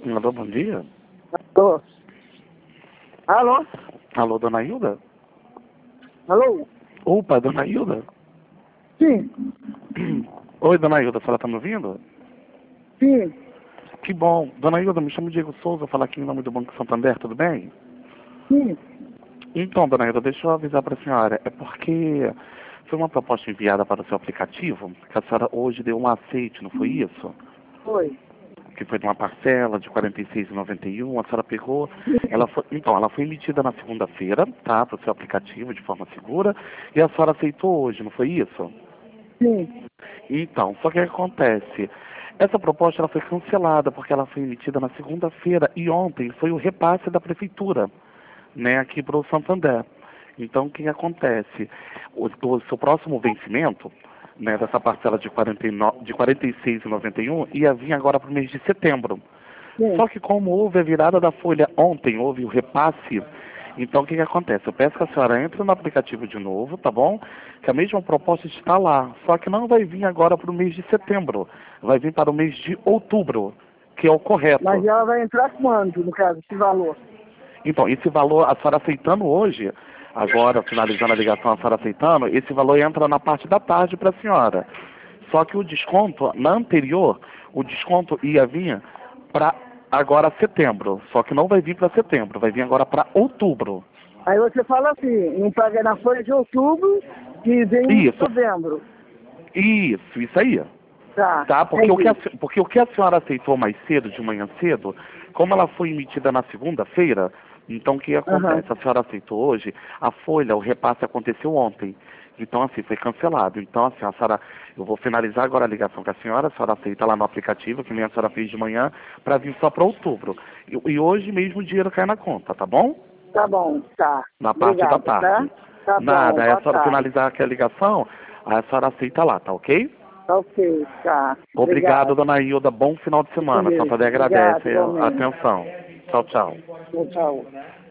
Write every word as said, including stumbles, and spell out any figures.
Alô, bom dia. Alô? Alô? Alô, dona Hilda? Alô? Opa, dona Hilda? Sim, Oi, dona Hilda, a senhora tá me ouvindo? sim, Que bom. Dona Hilda, me chamo Diego Souza, falar aqui em nome do Banco Santander, tudo bem? sim. Então, dona Hilda, deixa eu avisar para a senhora. É porque foi uma proposta enviada para o seu aplicativo, que a senhora hoje deu um aceite, não foi isso? Foi. Que foi de uma parcela de quarenta e seis reais e noventa e um, a senhora pegou, ela foi, então, ela foi emitida na segunda-feira, tá, para o seu aplicativo de forma segura, e a senhora aceitou hoje, não foi isso? Sim. Então, só que o que acontece? Essa proposta ela foi cancelada porque ela foi emitida na segunda-feira e ontem foi o repasse da prefeitura, né, aqui para o Santander. Então, o que que acontece? O, o seu próximo vencimento, né, dessa parcela de, quarenta e nove, de quarenta e seis reais e noventa e um ia vir agora para o mês de setembro. Sim. Só que como houve a virada da folha ontem, houve o repasse, então o que que acontece? Eu peço que a senhora entre no aplicativo de novo, tá bom? Que a mesma proposta está lá, só que não vai vir agora para o mês de setembro, vai vir para o mês de outubro, que é o correto. Mas ela vai entrar quando, no caso, esse valor? Então, esse valor, a senhora aceitando hoje, agora finalizando a ligação, a senhora aceitando, esse valor entra na parte da tarde para a senhora. Só que o desconto, na anterior, o desconto ia vir para agora setembro. Só que não vai vir para setembro, vai vir agora para outubro. Aí você fala assim, não paga na folha de outubro e vem em Isso, novembro. isso, isso aí. Tá, Tá? Porque o, que a, entendi. se- porque o que a senhora aceitou mais cedo, de manhã cedo, como ela foi emitida na segunda-feira, então o que Aham. acontece? A senhora aceitou hoje, a folha, o repasse aconteceu ontem. Então, assim, foi cancelado. Então, assim, a senhora, eu vou finalizar agora a ligação com a senhora, a senhora aceita lá no aplicativo, que nem a senhora fez de manhã, para vir só para outubro. E, e hoje mesmo o dinheiro cai na conta, tá bom? Tá bom, tá. Na parte da Obrigada, tá? tarde. Tá bom, Nada, aí a boa senhora tarde. finalizar aqui a ligação, aí a senhora aceita lá, tá ok? Tá ok, tá. Obrigado, Obrigado. dona Hilda. Bom final de Fique com semana. Deus. Santander Obrigado, agradece a igualmente. atenção. Tchau, tchau. Tchau, tchau.